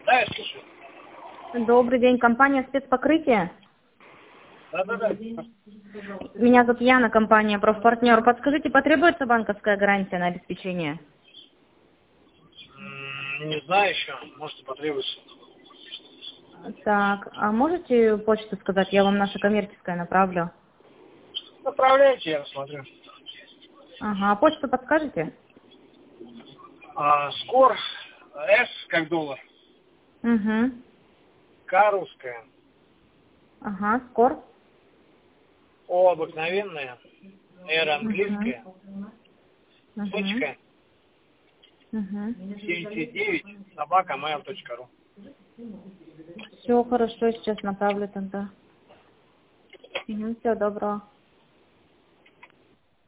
Да, я слушаю. Добрый день, компания «Спецпокрытие». Да. Меня зовут Яна, компания «Профпартнер». Подскажите, потребуется банковская гарантия на обеспечение? Не знаю еще, может потребуется. Так, а можете почту сказать? Я вам наша коммерческая направлю. Направляйте, я посмотрю. Ага, а почту подскажете? Скор, С как доллар, Угу. К русская, Ага, скор. О обыкновенная, Р английская, Угу. точка, Угу. 79, @mail.ru. Все хорошо, сейчас направлю тогда. Угу, всего доброго.